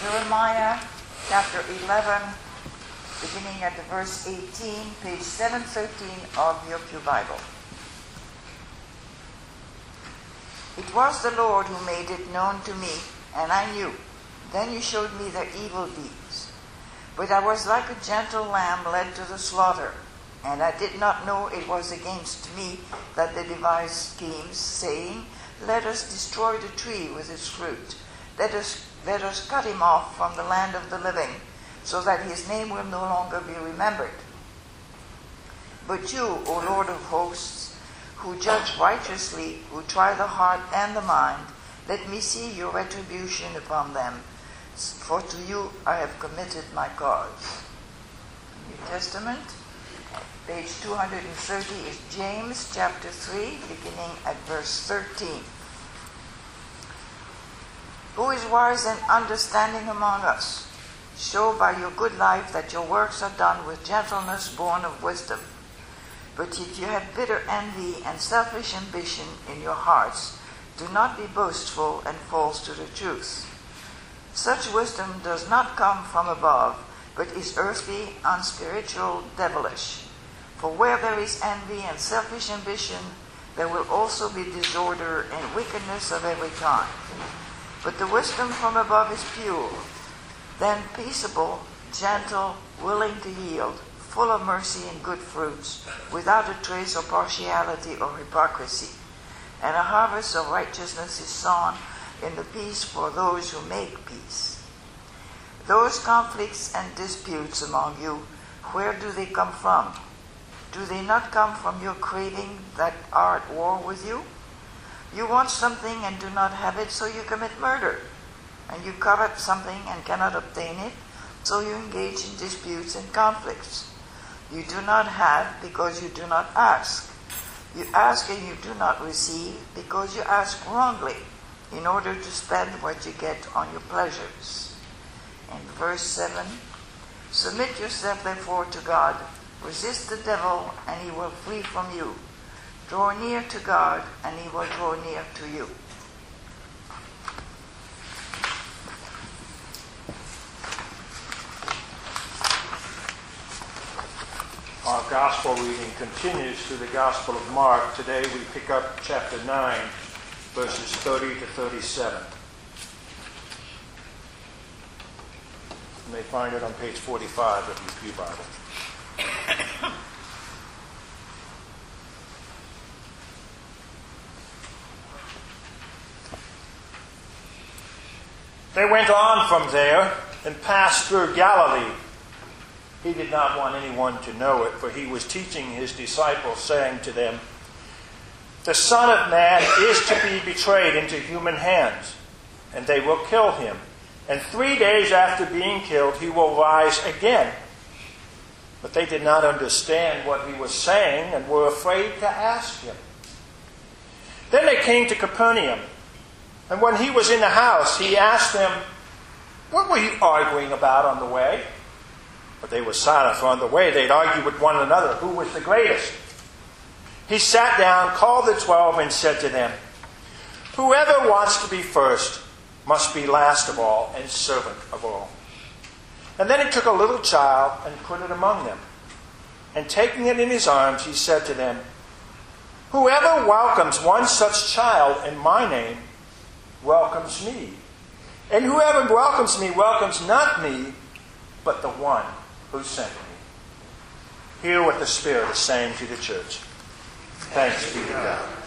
Jeremiah chapter 11, beginning at verse 18, page 713 of your Pew Bible. It was the Lord who made it known to me, and I knew. Then you showed me their evil deeds. But I was like a gentle lamb led to the slaughter, and I did not know it was against me that they devised schemes, saying, Let us destroy the tree with its fruit. Let us cut him off from the land of the living, so that his name will no longer be remembered. But you, O Lord of hosts, who judge righteously, who try the heart and the mind, let me see your retribution upon them, for to you I have committed my cause. New Testament, page 230 is James chapter 3, beginning at verse 13. Who is wise and understanding among us? Show by your good life that your works are done with gentleness born of wisdom. But if you have bitter envy and selfish ambition in your hearts, do not be boastful and false to the truth. Such wisdom does not come from above, but is earthly, unspiritual, devilish. For where there is envy and selfish ambition, there will also be disorder and wickedness of every kind. But the wisdom from above is pure, then peaceable, gentle, willing to yield, full of mercy and good fruits, without a trace of partiality or hypocrisy. And a harvest of righteousness is sown in the peace for those who make peace. Those conflicts and disputes among you, where do they come from? Do they not come from your craving that are at war with you? You want something and do not have it, so you commit murder. And you covet something and cannot obtain it, so you engage in disputes and conflicts. You do not have because you do not ask. You ask and you do not receive because you ask wrongly, in order to spend what you get on your pleasures. And verse 7, Submit yourself therefore to God, resist the devil, and he will flee from you. Draw near to God, and he will draw near to you. Our gospel reading continues through the Gospel of Mark. Today we pick up chapter 9, verses 30 to 37. You may find it on page 45 of your Pew Bible. They went on from there and passed through Galilee. He did not want anyone to know it, for he was teaching his disciples, saying to them, The Son of Man is to be betrayed into human hands, and they will kill him. And 3 days after being killed, he will rise again. But they did not understand what he was saying and were afraid to ask him. Then they came to Capernaum. And when he was in the house, he asked them, What were you arguing about on the way? But they were silent, for on the way they'd argue with one another who was the greatest. He sat down, called the 12, and said to them, Whoever wants to be first must be last of all and servant of all. And then he took a little child and put it among them. And taking it in his arms, he said to them, Whoever welcomes one such child in my name welcomes me. And whoever welcomes me welcomes not me, but the one who sent me. Hear what the Spirit is saying to the church. Thanks be to God.